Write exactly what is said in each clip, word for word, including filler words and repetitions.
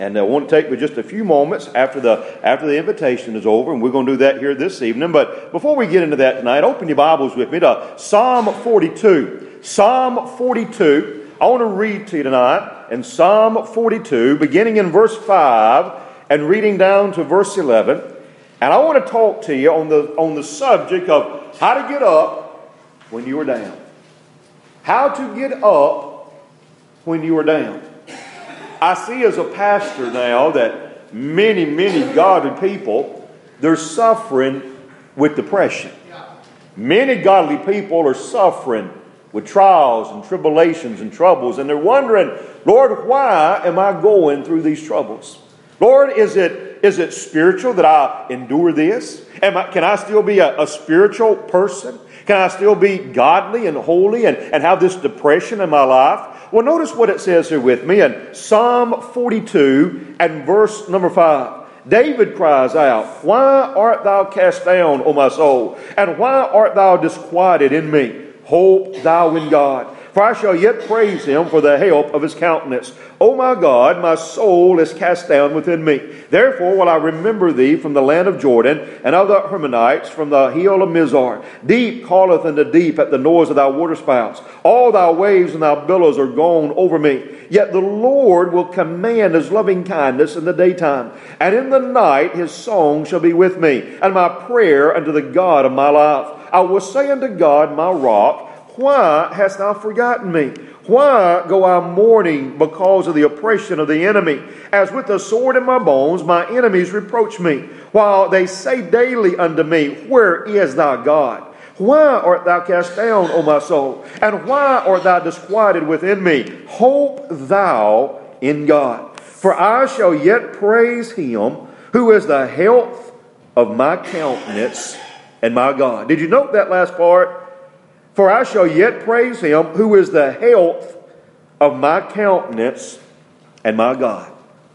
And I want to take me just a few moments after the after the invitation is over, and we're going to do that here this evening. But before we get into that tonight, open your Bibles with me to Psalm forty-two. Psalm forty-two. I want to read to you tonight in Psalm forty-two, beginning in verse five and reading down to verse eleven. And I want to talk to you on the on the subject of how to get up when you are down. How to get up when you are down. I see as a pastor now that many, many godly people, they're suffering with depression. Many godly people are suffering with trials and tribulations and troubles. And they're wondering, Lord, why am I going through these troubles? Lord, is it is it spiritual that I endure this? Am I, can I still be a, a spiritual person? Can I still be godly and holy and, and have this depression in my life? Well, notice what it says here with me in Psalm forty-two and verse number five. David cries out, "Why art thou cast down, O my soul? And why art thou disquieted in me? Hope thou in God. For I shall yet praise him for the help of his countenance. O my God, my soul is cast down within me. Therefore will I remember thee from the land of Jordan, and of the Hermonites from the hill of Mizar. Deep calleth unto deep at the noise of thy waterspouts. All thy waves and thy billows are gone over me. Yet the Lord will command his loving kindness in the daytime, and in the night his song shall be with me, and my prayer unto the God of my life. I will say unto God, my rock, why hast thou forgotten me? Why go I mourning because of the oppression of the enemy? As with a sword in my bones, my enemies reproach me, while they say daily unto me, where is thy God? Why art thou cast down, O my soul? And why art thou disquieted within me? Hope thou in God. For I shall yet praise him who is the health of my countenance and my God. Did you note that last part? For I shall yet praise him who is the health of my countenance and my God.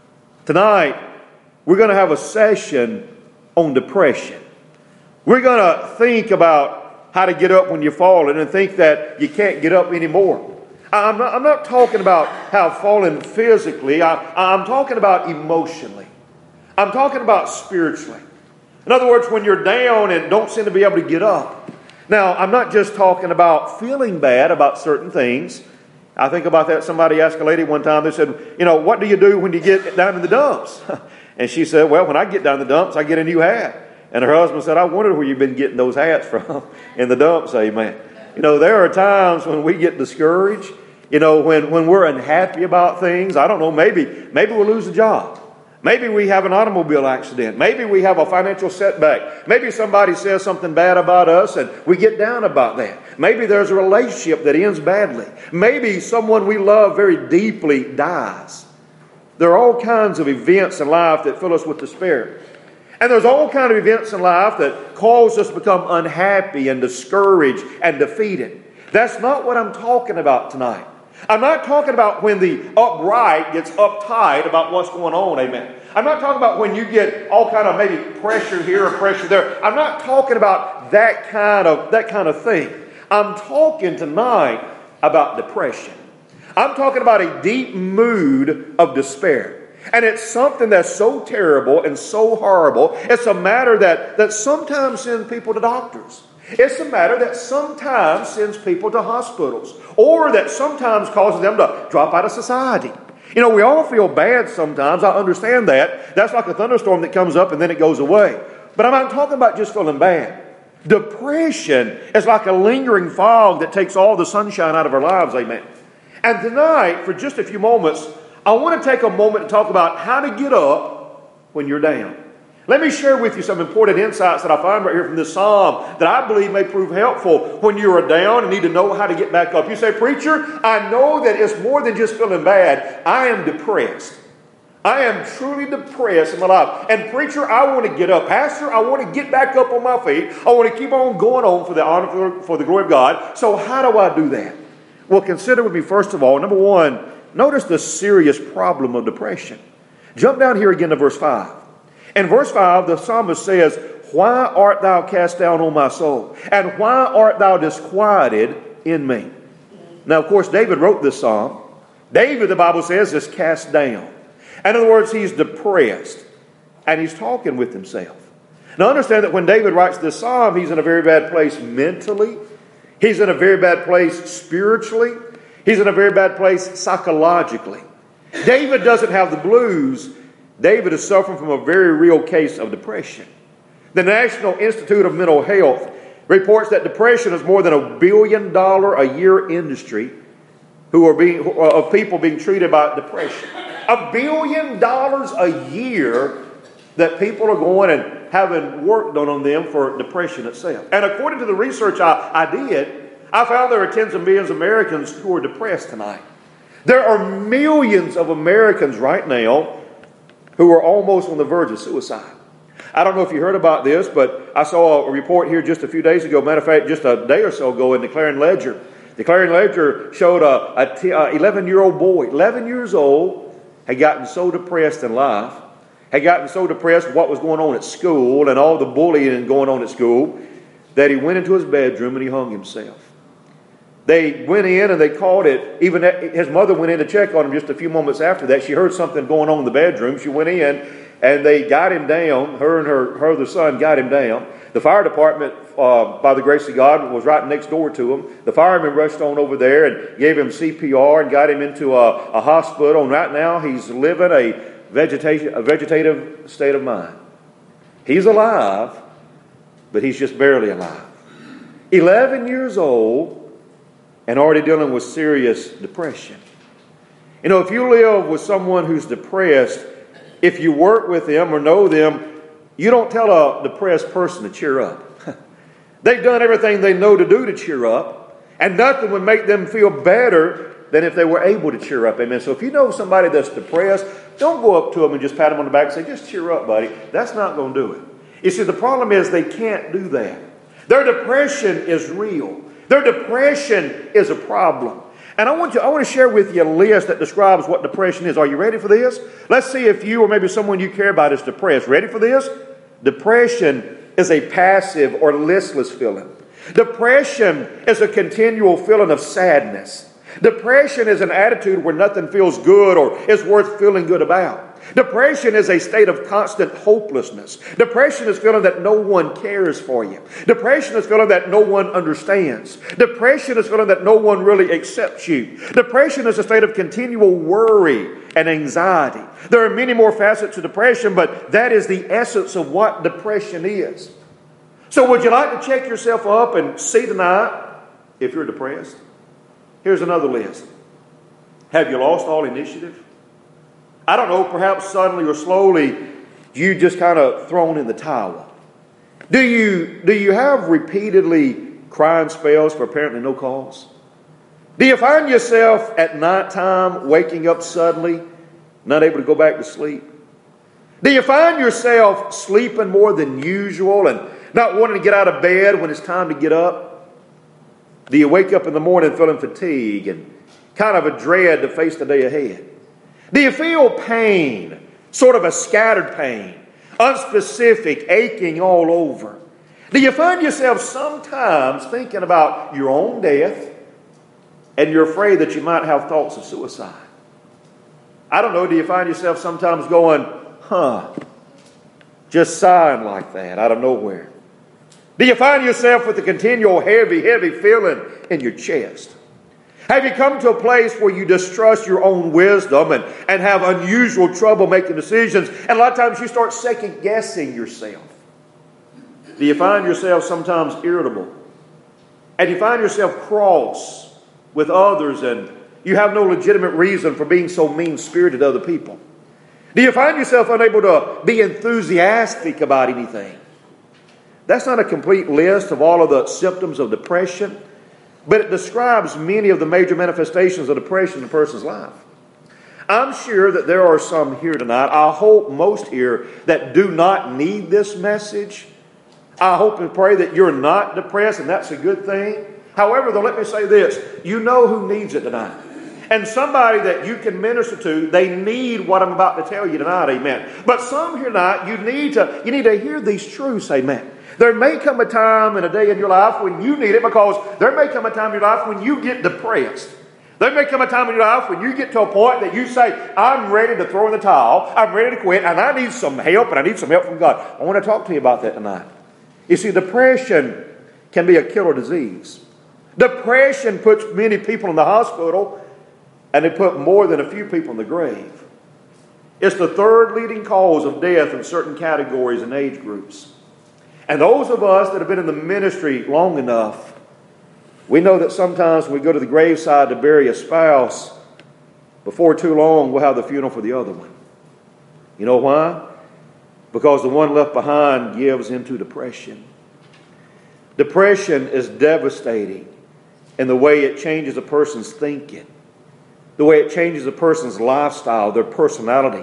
Tonight, we're going to have a session on depression. We're going to think about how to get up when you're falling and think that you can't get up anymore. I'm not, I'm not talking about how falling physically. I, I'm talking about emotionally. I'm talking about spiritually. In other words, when you're down and don't seem to be able to get up. Now, I'm not just talking about feeling bad about certain things. I think about that. Somebody asked a lady one time, they said, you know, what do you do when you get down in the dumps? And she said, well, when I get down in the dumps, I get a new hat. And her husband said, I wonder where you've been getting those hats from in the dumps, amen. You know, there are times when we get discouraged, you know, when, when we're unhappy about things. I don't know, maybe, maybe we'll lose a job. Maybe we have an automobile accident. Maybe we have a financial setback. Maybe somebody says something bad about us and we get down about that. Maybe there's a relationship that ends badly. Maybe someone we love very deeply dies. There are all kinds of events in life that fill us with despair. And there's all kinds of events in life that cause us to become unhappy and discouraged and defeated. That's not what I'm talking about tonight. I'm not talking about when the upright gets uptight about what's going on, amen. I'm not talking about when you get all kind of maybe pressure here or pressure there. I'm not talking about that kind of that kind of thing. I'm talking tonight about depression. I'm talking about a deep mood of despair. And it's something that's so terrible and so horrible. It's a matter that, that sometimes sends people to doctors. It's a matter that sometimes sends people to hospitals, or that sometimes causes them to drop out of society. You know, we all feel bad sometimes. I understand that. That's like a thunderstorm that comes up and then it goes away. But I'm not talking about just feeling bad. Depression is like a lingering fog that takes all the sunshine out of our lives, amen. And tonight, for just a few moments, I want to take a moment to talk about how to get up when you're down. Let me share with you some important insights that I find right here from this psalm that I believe may prove helpful when you are down and need to know how to get back up. You say, preacher, I know that it's more than just feeling bad. I am depressed. I am truly depressed in my life. And preacher, I want to get up. Pastor, I want to get back up on my feet. I want to keep on going on for the honor, for, for the glory of God. So how do I do that? Well, consider with me, first of all, number one, notice the serious problem of depression. Jump down here again to verse five. In verse five, the psalmist says, why art thou cast down, O my soul? And why art thou disquieted in me? Now, of course, David wrote this psalm. David, the Bible says, is cast down. In other words, he's depressed. And he's talking with himself. Now understand that when David writes this psalm, he's in a very bad place mentally. He's in a very bad place spiritually. He's in a very bad place psychologically. David doesn't have the blues. David is suffering from a very real case of depression. The National Institute of Mental Health reports that depression is more than a billion dollar a year industry who are being of people being treated by depression. A billion dollars a year that people are going and having work done on them for depression itself. And according to the research I, I did, I found there are tens of millions of Americans who are depressed tonight. There are millions of Americans right now who are almost on the verge of suicide. I don't know if you heard about this, but I saw a report here just a few days ago. Matter of fact, just a day or so ago in the Clarion Ledger. The Clarion Ledger showed a eleven-year-old boy, eleven years old, had gotten so depressed in life, had gotten so depressed with what was going on at school and all the bullying going on at school, that he went into his bedroom and he hung himself. They went in and they called it, even his mother went in to check on him just a few moments after that. She heard something going on in the bedroom. She went in and they got him down. Her and her, her other son got him down. The fire department, uh, by the grace of God, was right next door to him. The firemen rushed on over there and gave him C P R and got him into a, a hospital. And right now he's living a vegetation, a vegetative state of mind. He's alive, but he's just barely alive. eleven years old and already dealing with serious depression. You know, if you live with someone who's depressed, if you work with them or know them, you don't tell a depressed person to cheer up. They've done everything they know to do to cheer up, and nothing would make them feel better than if they were able to cheer up. Amen. So if you know somebody that's depressed, don't go up to them and just pat them on the back and say, just cheer up, buddy. That's not going to do it. You see, the problem is they can't do that. Their depression is real. Their depression is a problem. And I want you, I want to share with you a list that describes what depression is. Are you ready for this? Let's see if you or maybe someone you care about is depressed. Ready for this? Depression is a passive or listless feeling. Depression is a continual feeling of sadness. Depression is an attitude where nothing feels good or is worth feeling good about. Depression is a state of constant hopelessness. Depression is feeling that no one cares for you. Depression is feeling that no one understands. Depression is feeling that no one really accepts you. Depression is a state of continual worry and anxiety. There are many more facets to depression, but that is the essence of what depression is. So would you like to check yourself up and see tonight if you're depressed? Here's another list. Have you lost all initiative? I don't know, perhaps suddenly or slowly, you just kind of thrown in the towel. Do you, do you have repeatedly crying spells for apparently no cause? Do you find yourself at nighttime waking up suddenly, not able to go back to sleep? Do you find yourself sleeping more than usual and not wanting to get out of bed when it's time to get up? Do you wake up in the morning feeling fatigue and kind of a dread to face the day ahead? Do you feel pain, sort of a scattered pain, unspecific, aching all over? Do you find yourself sometimes thinking about your own death and you're afraid that you might have thoughts of suicide? I don't know, do you find yourself sometimes going, huh, just sighing like that out of nowhere? Do you find yourself with a continual heavy, heavy feeling in your chest? Have you come to a place where you distrust your own wisdom and, and have unusual trouble making decisions? And a lot of times you start second guessing yourself. Do you find yourself sometimes irritable? And you find yourself cross with others and you have no legitimate reason for being so mean-spirited to other people? Do you find yourself unable to be enthusiastic about anything? That's not a complete list of all of the symptoms of depression, but it describes many of the major manifestations of depression in a person's life. I'm sure that there are some here tonight, I hope most here, that do not need this message. I hope and pray that you're not depressed, and that's a good thing. However, though, let me say this. You know who needs it tonight. And somebody that you can minister to, they need what I'm about to tell you tonight, amen. But some here tonight, you need to, you need to hear these truths, amen. There may come a time and a day in your life when you need it, because there may come a time in your life when you get depressed. There may come a time in your life when you get to a point that you say, I'm ready to throw in the towel, I'm ready to quit, and I need some help, and I need some help from God. I want to talk to you about that tonight. You see, depression can be a killer disease. Depression puts many people in the hospital, and they put more than a few people in the grave. It's the third leading cause of death in certain categories and age groups. And those of us that have been in the ministry long enough, we know that sometimes when we go to the graveside to bury a spouse, before too long we'll have the funeral for the other one. You know why? Because the one left behind gives into depression. Depression is devastating in the way it changes a person's thinking, the way it changes a person's lifestyle, their personality.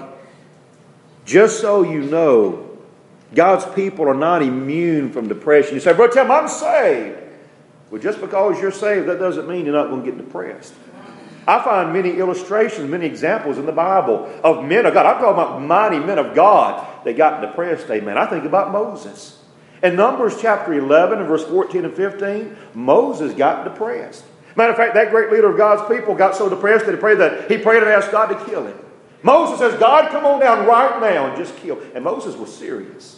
Just so you know, God's people are not immune from depression. You say, Brother Tim, I'm saved. Well, just because you're saved, that doesn't mean you're not going to get depressed. I find many illustrations, many examples in the Bible of men of God. I'm talking about mighty men of God that got depressed, amen. I think about Moses. In Numbers chapter eleven and verse fourteen and fifteen, Moses got depressed. Matter of fact, that great leader of God's people got so depressed that he prayed that he prayed and asked God to kill him. Moses says, God, come on down right now and just kill. And Moses was serious.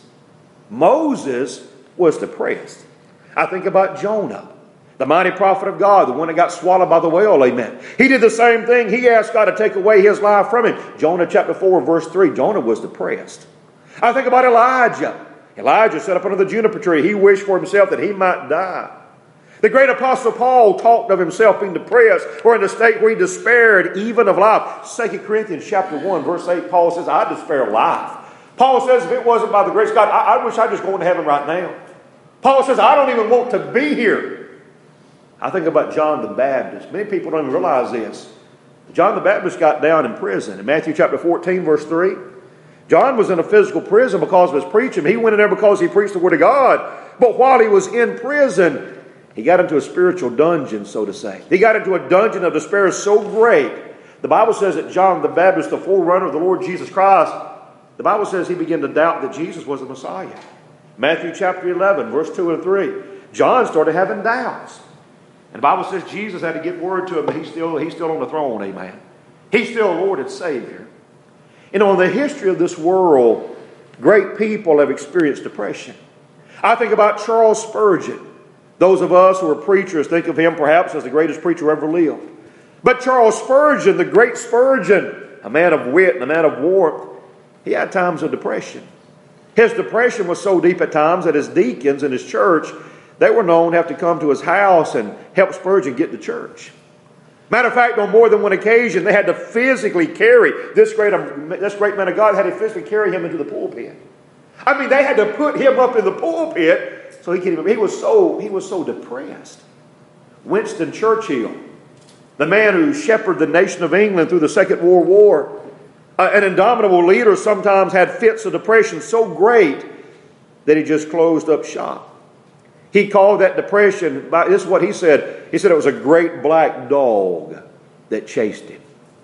Moses was depressed. I think about Jonah, the mighty prophet of God, the one that got swallowed by the whale, amen. He did the same thing. He asked God to take away his life from him. Jonah chapter four, verse three, Jonah was depressed. I think about Elijah. Elijah sat up under the juniper tree. He wished for himself that he might die. The great apostle Paul talked of himself being depressed or in a state where he despaired even of life. Second Corinthians chapter one, verse eight, Paul says, I despair of life. Paul says, if it wasn't by the grace of God, I, I wish I'd just go into heaven right now. Paul says, I don't even want to be here. I think about John the Baptist. Many people don't even realize this. John the Baptist got down in prison. In Matthew chapter fourteen, verse three, John was in a physical prison because of his preaching. He went in there because he preached the word of God. But while he was in prison, he got into a spiritual dungeon, so to say. He got into a dungeon of despair so great. The Bible says that John the Baptist, the forerunner of the Lord Jesus Christ, the Bible says he began to doubt that Jesus was the Messiah. Matthew chapter eleven, verse two and three. John started having doubts. And the Bible says Jesus had to get word to him that he's still, he's still on the throne, amen. He's still Lord and Savior. You know, in the history of this world, great people have experienced depression. I think about Charles Spurgeon. Those of us who are preachers think of him perhaps as the greatest preacher ever lived. But Charles Spurgeon, the great Spurgeon, a man of wit and a man of warmth, he had times of depression. His depression was so deep at times that his deacons in his church, they were known to have to come to his house and help Spurgeon get to church. Matter of fact, on more than one occasion, they had to physically carry this great, this great man of God, had to physically carry him into the pulpit. I mean, they had to put him up in the pulpit so he could even, he was so, he was so depressed. Winston Churchill, the man who shepherded the nation of England through the Second World War, uh, an indomitable leader, sometimes had fits of depression so great that he just closed up shop. He called that depression, this is what he said, he said it was a great black dog that chased him.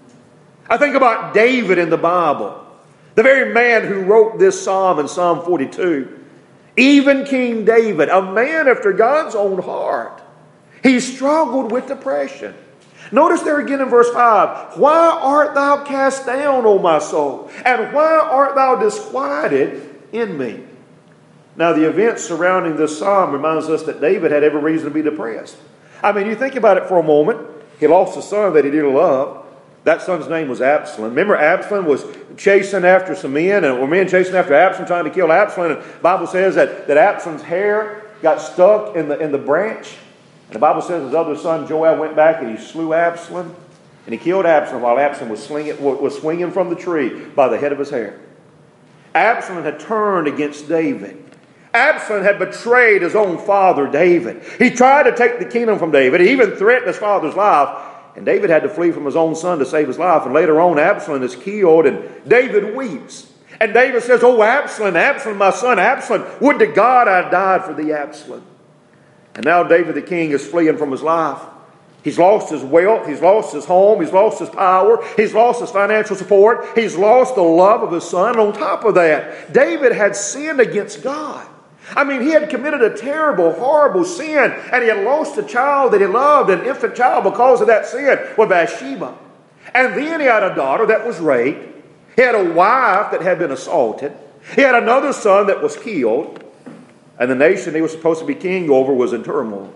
I think about David in the Bible, the very man who wrote this psalm in Psalm forty-two. Even King David, a man after God's own heart, he struggled with depression. Notice there again in verse five, why art thou cast down, O my soul? And why art thou disquieted in me? Now, the events surrounding this psalm reminds us that David had every reason to be depressed. I mean, you think about it for a moment. He lost a son that he dearly loved. That son's name was Absalom. Remember, Absalom was chasing after some men, and were men chasing after Absalom, trying to kill Absalom. And the Bible says that, that Absalom's hair got stuck in the, in the branch. And the Bible says his other son Joab went back and he slew Absalom. And he killed Absalom while Absalom was, slinging, was swinging from the tree by the head of his hair. Absalom had turned against David. Absalom had betrayed his own father, David. He tried to take the kingdom from David. He even threatened his father's life. And David had to flee from his own son to save his life. And later on, Absalom is killed, and David weeps. And David says, oh, Absalom, Absalom, my son, Absalom, would to God I died for thee, Absalom. And now David the king is fleeing from his life. He's lost his wealth. He's lost his home. He's lost his power. He's lost his financial support. He's lost the love of his son. And on top of that, David had sinned against God. I mean, he had committed a terrible, horrible sin, and he had lost a child that he loved, an infant child, because of that sin with Bathsheba. And then he had a daughter that was raped. He had a wife that had been assaulted. He had another son that was killed. And the nation he was supposed to be king over was in turmoil.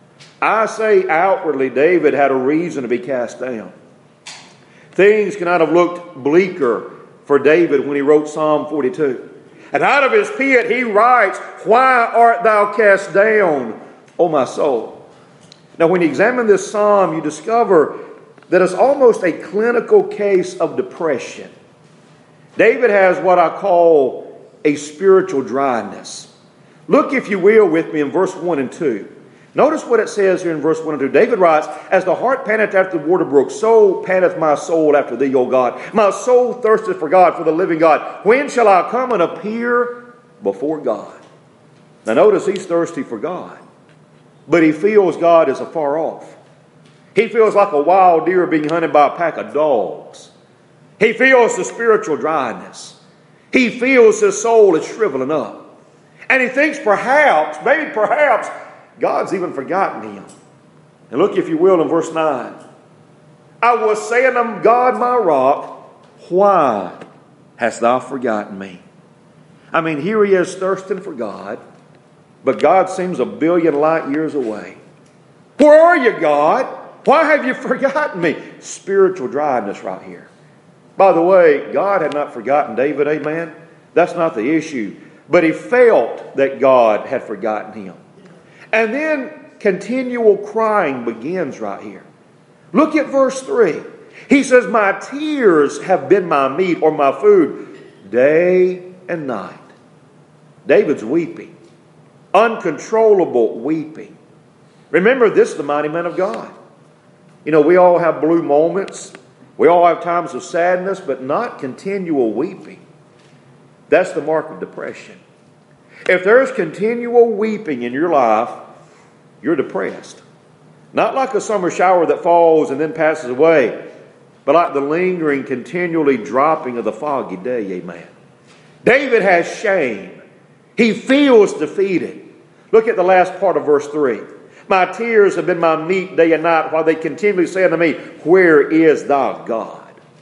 I say outwardly, David had a reason to be cast down. Things could not have looked bleaker for David when he wrote Psalm forty-two. And out of his pit he writes, "Why art thou cast down, O my soul?" Now when you examine this psalm, you discover that it's almost a clinical case of depression. David has what I call a spiritual dryness. Look, if you will, with me in verse one and two. Notice what it says here in verse one and two. David writes, "As the hart panteth after the water brook, so panteth my soul after thee, O God. My soul thirsteth for God, for the living God. When shall I come and appear before God?" Now notice he's thirsty for God, but he feels God is afar off. He feels like a wild deer being hunted by a pack of dogs. He feels the spiritual dryness. He feels his soul is shriveling up. And he thinks perhaps, maybe perhaps, God's even forgotten him. And look, if you will, in verse nine. "I was saying unto God, my rock, why hast thou forgotten me?" I mean, here he is thirsting for God, but God seems a billion light years away. "Where are you, God? Why have you forgotten me?" Spiritual dryness right here. By the way, God had not forgotten David, amen? That's not the issue. But he felt that God had forgotten him. And then continual crying begins right here. Look at verse three. He says, "My tears have been my meat," or my food, "day and night." David's weeping. Uncontrollable weeping. Remember, this is the mighty man of God. You know, we all have blue moments. We all have times of sadness, but not continual weeping. That's the mark of depression. If there's continual weeping in your life, you're depressed. Not like a summer shower that falls and then passes away, but like the lingering, continually dropping of the foggy day, amen. David has shame. He feels defeated. Look at the last part of verse three. "My tears have been my meat day and night, while they continually say unto me, Where is thy God?"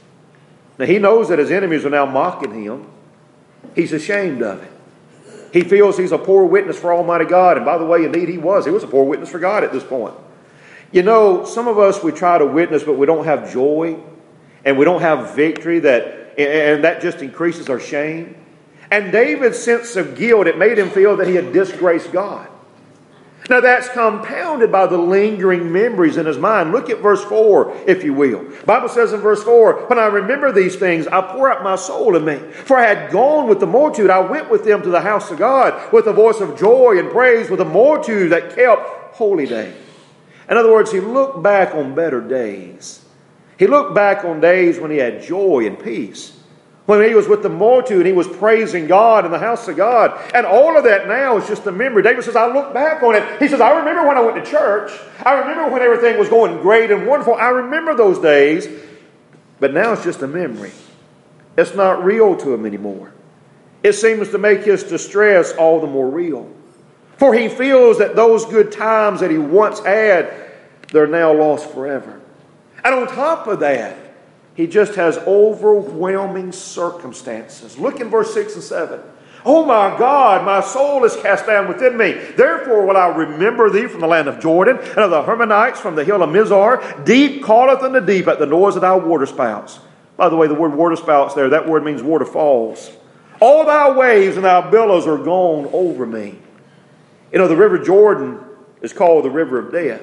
Now he knows that his enemies are now mocking him. He's ashamed of it. He feels he's a poor witness for Almighty God. And by the way, indeed he was. He was a poor witness for God at this point. You know, some of us, we try to witness, but we don't have joy. And we don't have victory, that, and that just increases our shame. And David's sense of guilt, it made him feel that he had disgraced God. Now that's compounded by the lingering memories in his mind. Look at verse four, if you will. The Bible says in verse four, "When I remember these things, I pour out my soul in me. For I had gone with the multitude. I went with them to the house of God with a voice of joy and praise, with a multitude that kept holy day." In other words, he looked back on better days. He looked back on days when he had joy and peace. When he was with the multitude, he was praising God in the house of God. And all of that now is just a memory. David says, I look back on it. He says, I remember when I went to church. I remember when everything was going great and wonderful. I remember those days. But now it's just a memory. It's not real to him anymore. It seems to make his distress all the more real. For he feels that those good times that he once had, they're now lost forever. And on top of that, he just has overwhelming circumstances. Look in verse six and seven. "Oh my God, my soul is cast down within me. Therefore will I remember thee from the land of Jordan, and of the Hermonites from the hill of Mizar. Deep calleth unto deep at the noise of thy waterspouts." By the way, the word waterspouts there, that word means waterfalls. "All thy waves and thy billows are gone over me." You know, the river Jordan is called the river of death.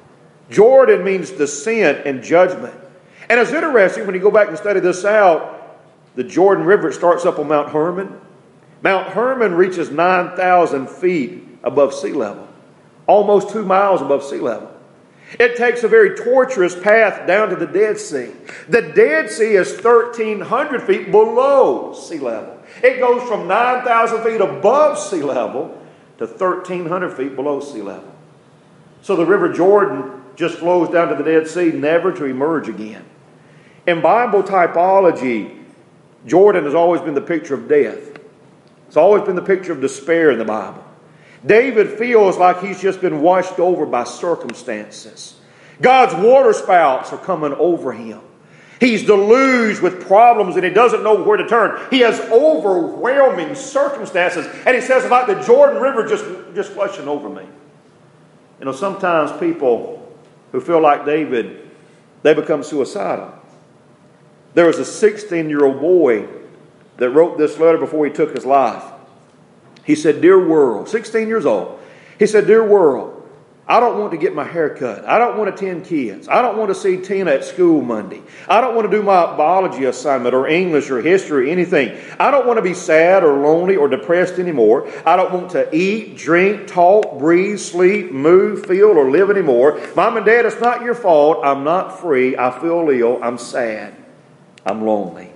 Jordan means descent and judgment. And it's interesting when you go back and study this out, the Jordan River, it starts up on Mount Hermon. Mount Hermon reaches nine thousand feet above sea level, almost two miles above sea level. It takes a very tortuous path down to the Dead Sea. The Dead Sea is thirteen hundred feet below sea level. It goes from nine thousand feet above sea level to thirteen hundred feet below sea level. So the River Jordan just flows down to the Dead Sea, never to emerge again. In Bible typology, Jordan has always been the picture of death. It's always been the picture of despair in the Bible. David feels like he's just been washed over by circumstances. God's water spouts are coming over him. He's deluged with problems and he doesn't know where to turn. He has overwhelming circumstances. And he says, it's like the Jordan River just, just flushing over me. You know, sometimes people who feel like David, they become suicidal. There was a sixteen-year-old boy that wrote this letter before he took his life. He said, "Dear world," sixteen years old. He said, "Dear world, I don't want to get my hair cut. I don't want to attend kids. I don't want to see Tina at school Monday. I don't want to do my biology assignment or English or history or anything. I don't want to be sad or lonely or depressed anymore. I don't want to eat, drink, talk, breathe, sleep, move, feel, or live anymore. Mom and Dad, it's not your fault. I'm not free. I feel ill. I'm sad. I'm lonely."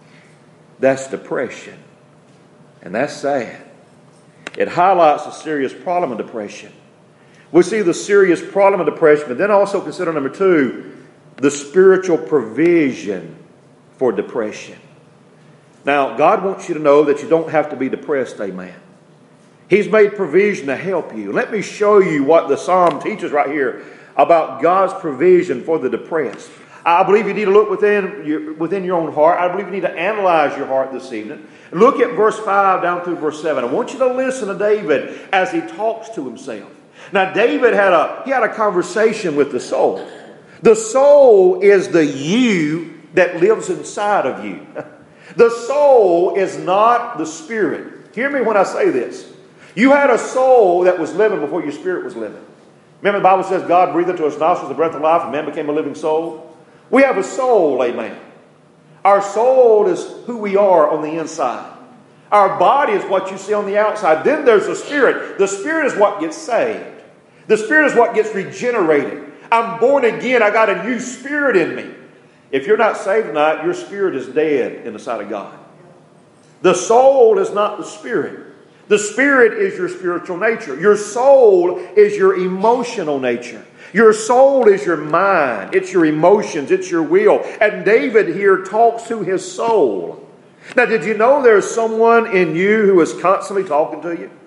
That's depression. And that's sad. It highlights a serious problem of depression. We see the serious problem of depression, but then also consider number two, the spiritual provision for depression. Now, God wants you to know that you don't have to be depressed, amen. He's made provision to help you. Let me show you what the Psalm teaches right here about God's provision for the depressed. I believe you need to look within your, within your own heart. I believe you need to analyze your heart this evening. Look at verse five down through verse seven. I want you to listen to David as he talks to himself. Now, David had a, he had a conversation with the soul. The soul is the you that lives inside of you. The soul is not the spirit. Hear me when I say this. You had a soul that was living before your spirit was living. Remember the Bible says God breathed into his nostrils the breath of life and man became a living soul? We have a soul, amen. Our soul is who we are on the inside. Our body is what you see on the outside. Then there's the spirit. The spirit is what gets saved. The spirit is what gets regenerated. I'm born again. I got a new spirit in me. If you're not saved tonight, your spirit is dead in the sight of God. The soul is not the spirit. The spirit is your spiritual nature. Your soul is your emotional nature. Your soul is your mind. It's your emotions. It's your will. And David here talks to his soul. Now, did you know there's someone in you who is constantly talking to you?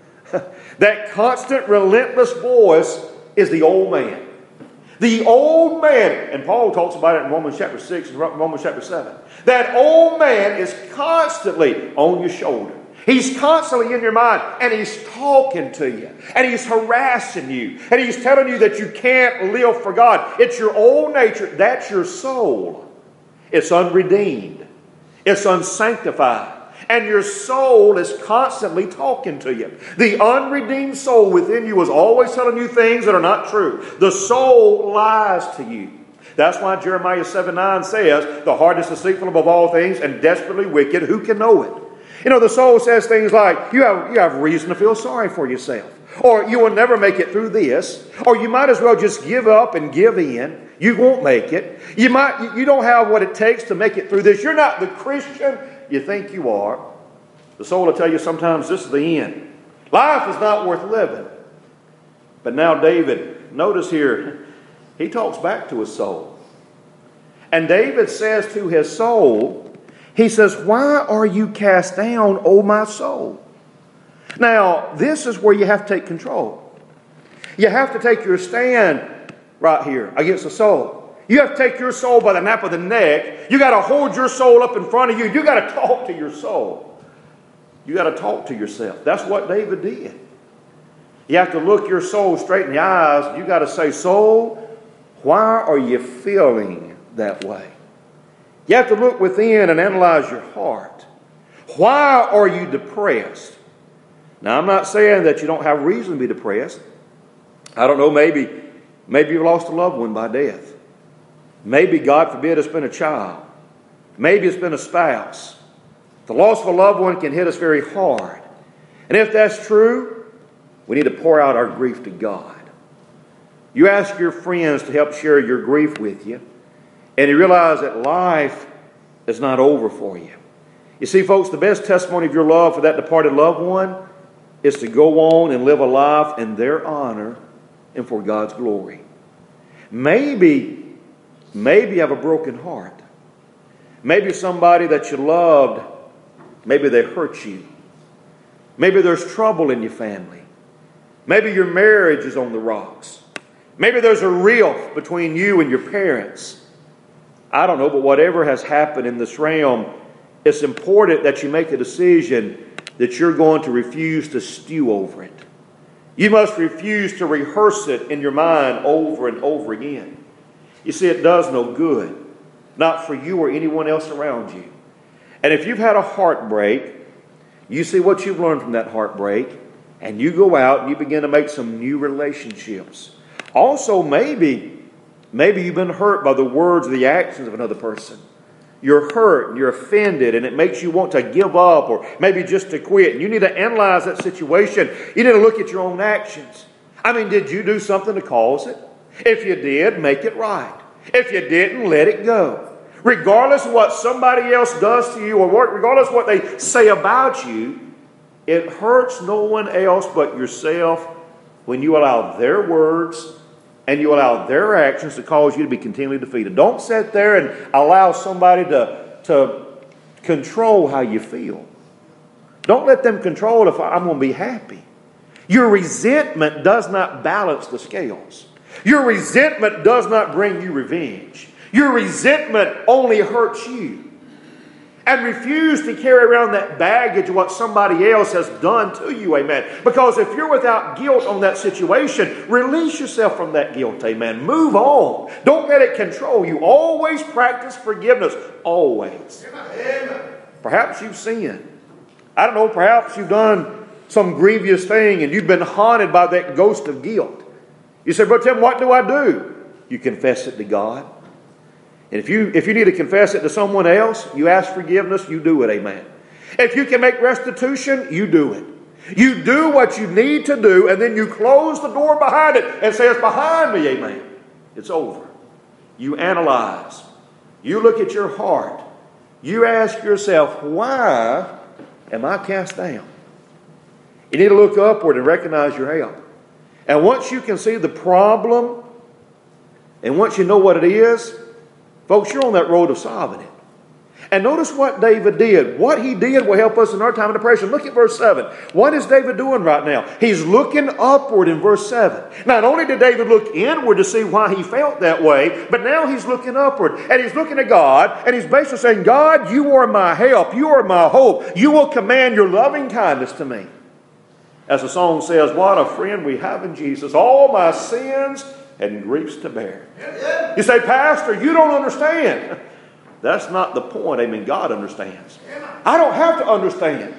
That constant, relentless voice is the old man. The old man, and Paul talks about it in Romans chapter six and Romans chapter seven. That old man is constantly on your shoulder. He's constantly in your mind, and he's talking to you, and he's harassing you, and he's telling you that you can't live for God. It's your old nature. That's your soul. It's unredeemed. It's unsanctified. And your soul is constantly talking to you. The unredeemed soul within you is always telling you things that are not true. The soul lies to you. That's why Jeremiah seven nine says, the heart is deceitful above all things and desperately wicked. Who can know it? You know, the soul says things like, you have, you have reason to feel sorry for yourself. Or you will never make it through this. Or you might as well just give up and give in. You won't make it. You might, you don't have what it takes to make it through this. You're not the Christian you think you are. The soul will tell you sometimes this is the end. Life is not worth living. But now David, notice here, he talks back to his soul. And David says to his soul, he says, "Why are you cast down, O my soul?" Now, this is where you have to take control. You have to take your stand right here against the soul. You have to take your soul by the nape of the neck. You got to hold your soul up in front of you. You got to talk to your soul. You got to talk to yourself. That's what David did. You have to look your soul straight in the eyes. You got to say, "Soul, why are you feeling that way?" You have to look within and analyze your heart. Why are you depressed? Now, I'm not saying that you don't have reason to be depressed. I don't know, maybe, maybe you've lost a loved one by death. Maybe, God forbid, it's been a child. Maybe it's been a spouse. The loss of a loved one can hit us very hard. And if that's true, we need to pour out our grief to God. You ask your friends to help share your grief with you, and you realize that life is not over for you. You see, folks, the best testimony of your love for that departed loved one is to go on and live a life in their honor and for God's glory. Maybe, maybe you have a broken heart. Maybe somebody that you loved, maybe they hurt you. Maybe there's trouble in your family. Maybe your marriage is on the rocks. Maybe there's a rift between you and your parents. I don't know, but whatever has happened in this realm, it's important that you make a decision that you're going to refuse to stew over it. You must refuse to rehearse it in your mind over and over again. You see, it does no good, not for you or anyone else around you. And if you've had a heartbreak, you see what you've learned from that heartbreak, and you go out and you begin to make some new relationships. Also, maybe, maybe you've been hurt by the words or the actions of another person. You're hurt and you're offended, and it makes you want to give up or maybe just to quit. And you need to analyze that situation. You need to look at your own actions. I mean, did you do something to cause it? If you did, make it right. If you didn't, let it go. Regardless of what somebody else does to you or what, regardless of what they say about you, it hurts no one else but yourself when you allow their words and you allow their actions to cause you to be continually defeated. Don't sit there and allow somebody to, to control how you feel. Don't let them control if I'm going to be happy. Your resentment does not balance the scales. Your resentment does not bring you revenge. Your resentment only hurts you. And refuse to carry around that baggage of what somebody else has done to you, amen. Because if you're without guilt on that situation, release yourself from that guilt, amen. Move on. Don't let it control you. Always practice forgiveness. Always. Amen. Perhaps you've sinned. I don't know, perhaps you've done some grievous thing and you've been haunted by that ghost of guilt. You say, Brother Tim, what do I do? You confess it to God. And if you, if you need to confess it to someone else, you ask forgiveness, you do it, amen. If you can make restitution, you do it. You do what you need to do, and then you close the door behind it and say, it's behind me, amen. It's over. You analyze. You look at your heart. You ask yourself, why am I cast down? You need to look upward and recognize your help. And once you can see the problem, and once you know what it is, folks, you're on that road of solving it. And notice what David did. What he did will help us in our time of depression. Look at verse seven. What is David doing right now? He's looking upward in verse seven. Not only did David look inward to see why he felt that way, but now he's looking upward. And he's looking at God, and he's basically saying, God, you are my help. You are my hope. You will command your loving kindness to me. As the song says, what a friend we have in Jesus. All my sins and griefs to bear. You say, Pastor, you don't understand. That's not the point. Amen. God understands. I don't have to understand.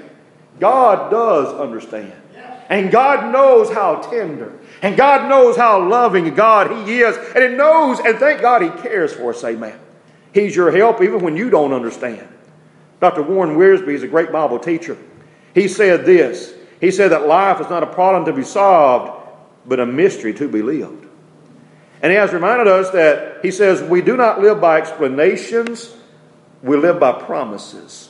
God does understand. And God knows how tender. And God knows how loving God He is. And He knows, and thank God He cares for us. Amen. He's your help even when you don't understand. Doctor Warren Wiersbe is a great Bible teacher. He said this. He said that life is not a problem to be solved, but a mystery to be lived. And he has reminded us that, he says, we do not live by explanations, we live by promises.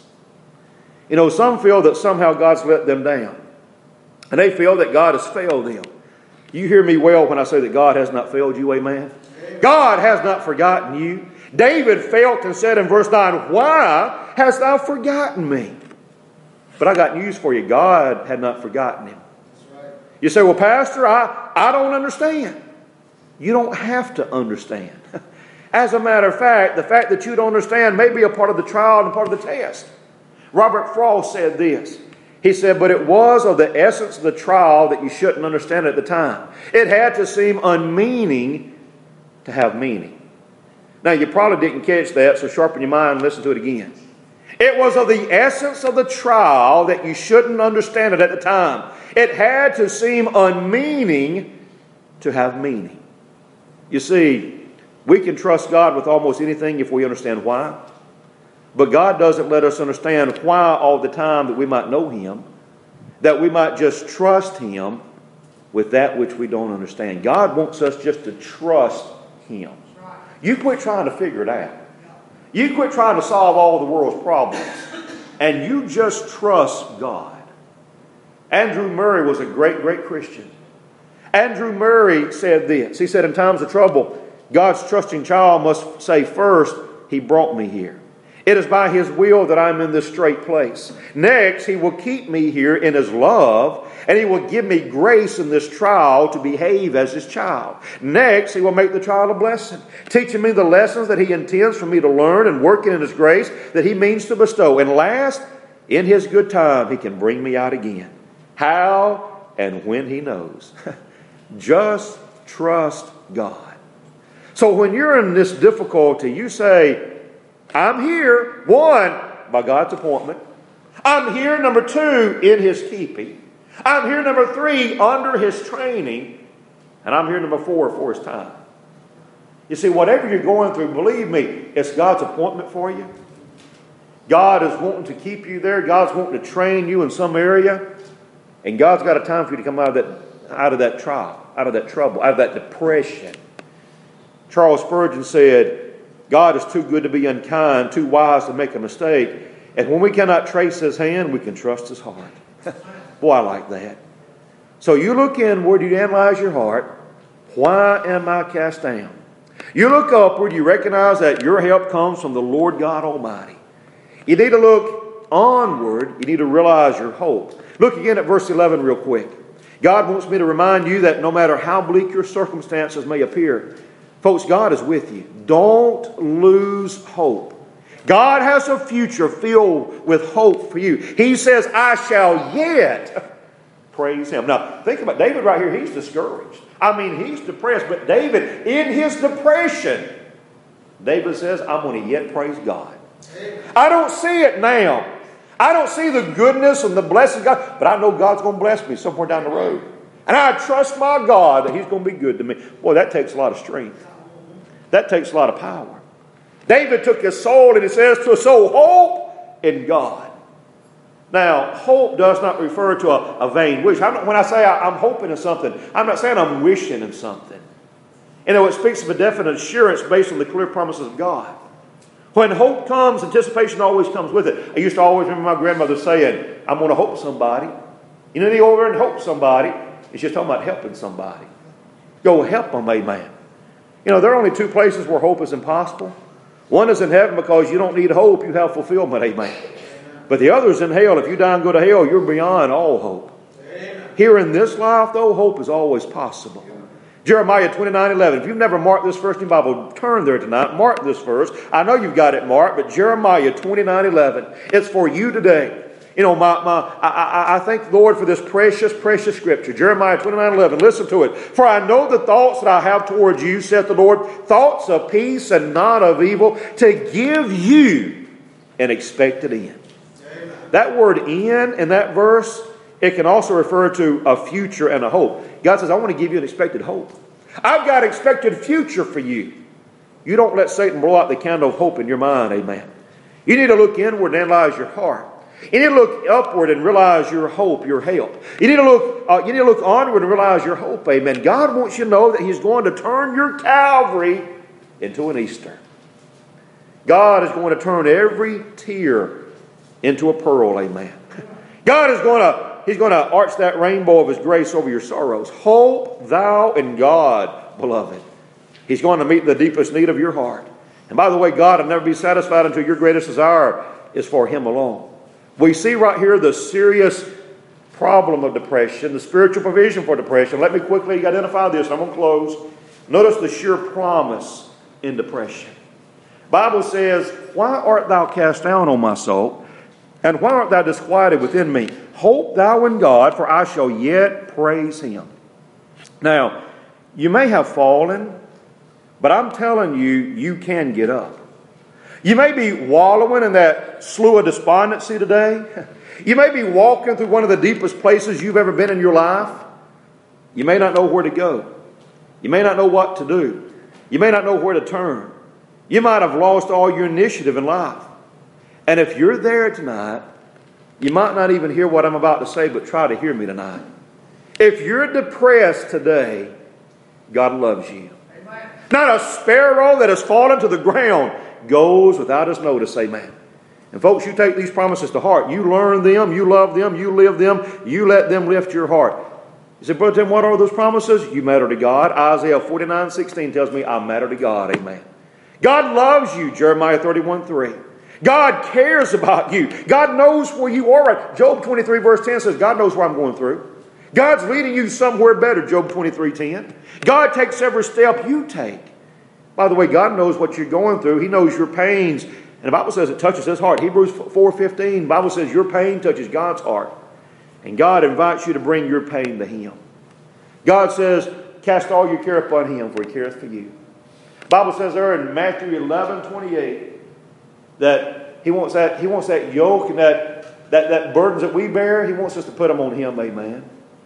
You know, some feel that somehow God's let them down. And they feel that God has failed them. You hear me well when I say that God has not failed you, amen? Amen. God has not forgotten you. David felt and said in verse nine, why hast thou forgotten me? But I got news for you. God had not forgotten him. That's right. You say, well, Pastor, I, I don't understand. You don't have to understand. As a matter of fact, the fact that you don't understand may be a part of the trial and part of the test. Robert Frost said this. He said, but it was of the essence of the trial that you shouldn't understand at the time. It had to seem unmeaning to have meaning. Now, you probably didn't catch that, so sharpen your mind and listen to it again. It was of the essence of the trial that you shouldn't understand it at the time. It had to seem unmeaning to have meaning. You see, we can trust God with almost anything if we understand why. But God doesn't let us understand why all the time that we might know Him, that we might just trust Him with that which we don't understand. God wants us just to trust Him. You quit trying to figure it out. You quit trying to solve all the world's problems. And you just trust God. Andrew Murray was a great, great Christian. Andrew Murray said this. He said, in times of trouble, God's trusting child must say first, He brought me here. It is by His will that I'm in this straight place. Next, He will keep me here in His love, and He will give me grace in this trial to behave as His child. Next, He will make the trial a blessing, teaching me the lessons that He intends for me to learn and working in His grace that He means to bestow. And last, in His good time, He can bring me out again. How and when He knows. Just trust God. So when you're in this difficulty, you say, I'm here, one, by God's appointment. I'm here, number two, in His keeping. I'm here, number three, under His training. And I'm here, number four, for His time. You see, whatever you're going through, believe me, it's God's appointment for you. God is wanting to keep you there. God's wanting to train you in some area. And God's got a time for you to come out of that, out of that trial, out of that trouble, out of that depression. Charles Spurgeon said, God is too good to be unkind, too wise to make a mistake. And when we cannot trace His hand, we can trust His heart. Boy, I like that. So you look inward, you analyze your heart. Why am I cast down? You look upward, you recognize that your help comes from the Lord God Almighty. You need to look onward, you need to realize your hope. Look again at verse eleven real quick. God wants me to remind you that no matter how bleak your circumstances may appear, folks, God is with you. Don't lose hope. God has a future filled with hope for you. He says, I shall yet praise Him. Now, think about David right here. He's discouraged. I mean, he's depressed. But David, in his depression, David says, I'm going to yet praise God. I don't see it now. I don't see the goodness and the blessings of God. But I know God's going to bless me somewhere down the road. And I trust my God that He's going to be good to me. Boy, that takes a lot of strength. That takes a lot of power. David took his soul and he says to his soul, hope in God. Now, hope does not refer to a, a vain wish. I'm not, when I say I, I'm hoping in something, I'm not saying I'm wishing in something. You know, it speaks of a definite assurance based on the clear promises of God. When hope comes, anticipation always comes with it. I used to always remember my grandmother saying, I'm going to hope somebody. You know, you go over and hope somebody. It's just talking about helping somebody. Go help them, amen. You know, there are only two places where hope is impossible. One is in heaven because you don't need hope, you have fulfillment, amen. But the other is in hell. If you die and go to hell, you're beyond all hope. Amen. Here in this life, though, hope is always possible. Jeremiah twenty-nine eleven. If you've never marked this verse in your Bible, turn there tonight. Mark this verse. I know you've got it marked, but Jeremiah twenty-nine eleven. It's for you today. You know, my, my, I, I, I thank the Lord for this precious, precious scripture. Jeremiah twenty-nine eleven. Listen to it. For I know the thoughts that I have towards you, saith the Lord, thoughts of peace and not of evil, to give you an expected end. Amen. That word "in" in that verse, it can also refer to a future and a hope. God says, I want to give you an expected hope. I've got an expected future for you. You don't let Satan blow out the candle of hope in your mind, amen. You need to look inward and analyze your heart. You need to look upward and realize your hope, your help. You need to look, uh, you need to look onward and realize your hope, amen. God wants you to know that He's going to turn your Calvary into an Easter. God is going to turn every tear into a pearl, amen. God is going to He's going to arch that rainbow of His grace over your sorrows. Hope thou in God, beloved. He's going to meet the deepest need of your heart. And by the way, God will never be satisfied until your greatest desire is for Him alone. We see right here the serious problem of depression, the spiritual provision for depression. Let me quickly identify this. I'm going to close. Notice the sure promise in depression. The Bible says, why art thou cast down, O my soul? And why art thou disquieted within me? Hope thou in God, for I shall yet praise Him. Now, you may have fallen, but I'm telling you, you can get up. You may be wallowing in that slough of despondency today. You may be walking through one of the deepest places you've ever been in your life. You may not know where to go. You may not know what to do. You may not know where to turn. You might have lost all your initiative in life. And if you're there tonight, you might not even hear what I'm about to say, but try to hear me tonight. If you're depressed today, God loves you. Amen. Not a sparrow that has fallen to the ground goes without His notice, amen. And folks, you take these promises to heart. You learn them, you love them, you live them, you let them lift your heart. You say, Brother Tim, what are those promises? You matter to God. Isaiah forty-nine sixteen tells me I matter to God, amen. God loves you, Jeremiah thirty-one three. God cares about you. God knows where you are at. Job twenty-three verse ten says, God knows what I'm going through. God's leading you somewhere better, Job twenty-three ten. God takes every step you take. By the way, God knows what you're going through. He knows your pains. And the Bible says it touches His heart. Hebrews four fifteen, the Bible says your pain touches God's heart. And God invites you to bring your pain to Him. God says, cast all your care upon Him, for He careth for you. The Bible says there in Matthew eleven twenty-eight that He wants that, He wants that yoke and that, that, that burdens that we bear, He wants us to put them on Him, amen.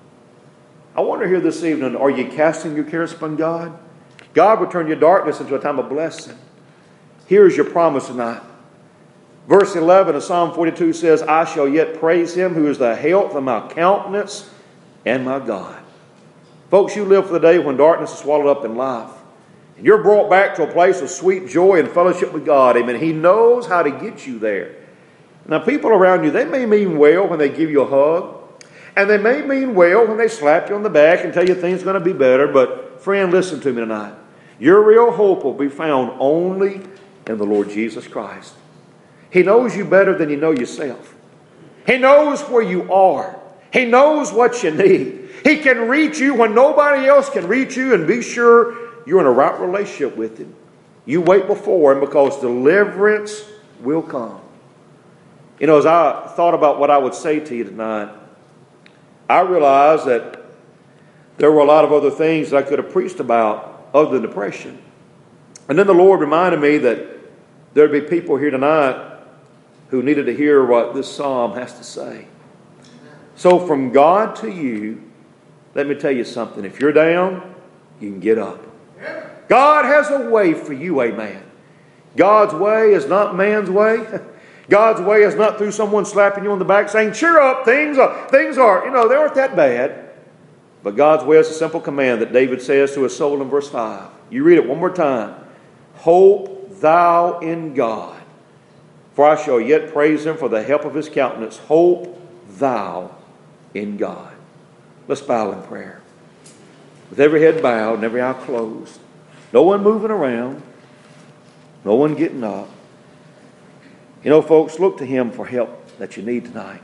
I wonder here this evening, are you casting your cares upon God? God will turn your darkness into a time of blessing. Here is your promise tonight. Verse eleven of Psalm forty-two says, I shall yet praise Him who is the health of my countenance and my God. Folks, you live for the day when darkness is swallowed up in life. And you're brought back to a place of sweet joy and fellowship with God. Amen. He knows how to get you there. Now, people around you, they may mean well when they give you a hug. And they may mean well when they slap you on the back and tell you things are going to be better. But, friend, listen to me tonight. Your real hope will be found only in the Lord Jesus Christ. He knows you better than you know yourself. He knows where you are. He knows what you need. He can reach you when nobody else can reach you, and be sure you're in a right relationship with Him. You wait before Him, because deliverance will come. You know, as I thought about what I would say to you tonight, I realized that there were a lot of other things that I could have preached about other than depression. And then the Lord reminded me that there'd be people here tonight who needed to hear what this psalm has to say. So from God to you, let me tell you something. If you're down, you can get up. God has a way for you, amen. God's way is not man's way. God's way is not through someone slapping you on the back saying, cheer up, things are, things are, you know, they aren't that bad. But God's way is a simple command that David says to his soul in verse five. You read it one more time. Hope thou in God, for I shall yet praise Him for the help of His countenance. Hope thou in God. Let's bow in prayer. With every head bowed and every eye closed. No one moving around. No one getting up. You know, folks, look to Him for help that you need tonight.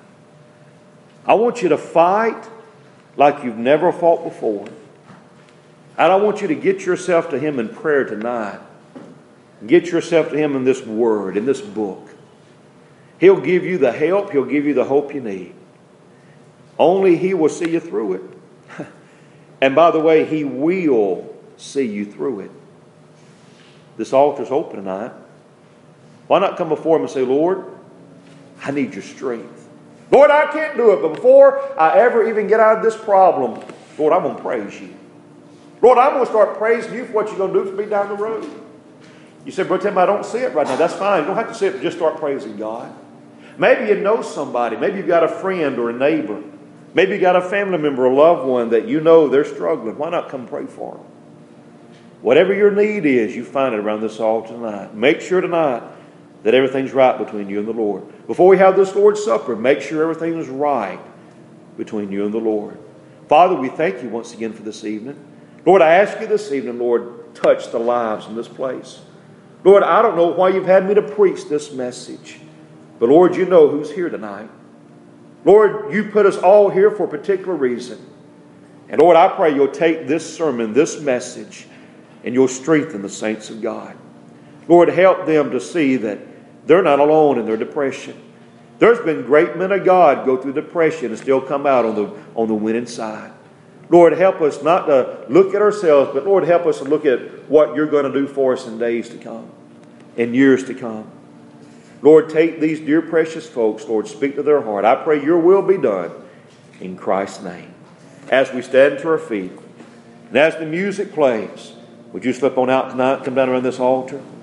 I want you to fight like you've never fought before. And I want you to get yourself to Him in prayer tonight. Get yourself to Him in this Word, in this book. He'll give you the help. He'll give you the hope you need. Only He will see you through it. And by the way, He will see you through it. This altar's open tonight. Why not come before Him and say, Lord, I need your strength. Lord, I can't do it. But before I ever even get out of this problem, Lord, I'm going to praise you. Lord, I'm going to start praising you for what you're going to do for me down the road. You said, Brother Tim, I don't see it right now. That's fine. You don't have to see it, but just start praising God. Maybe you know somebody. Maybe you've got a friend or a neighbor. Maybe you've got a family member, a loved one that you know they're struggling. Why not come pray for them? Whatever your need is, you find it around this altar tonight. Make sure tonight that everything's right between you and the Lord. Before we have this Lord's Supper, make sure everything is right between you and the Lord. Father, we thank you once again for this evening. Lord, I ask you this evening, Lord, touch the lives in this place. Lord, I don't know why you've had me to preach this message. But Lord, you know who's here tonight. Lord, you put us all here for a particular reason. And Lord, I pray you'll take this sermon, this message, and you'll strengthen the saints of God. Lord, help them to see that they're not alone in their depression. There's been great men of God go through depression and still come out on the, on the winning side. Lord, help us not to look at ourselves, but Lord, help us to look at what you're going to do for us in days to come, in years to come. Lord, take these dear precious folks, Lord, speak to their heart. I pray your will be done in Christ's name. As we stand to our feet, and as the music plays, would you slip on out tonight, come down around this altar?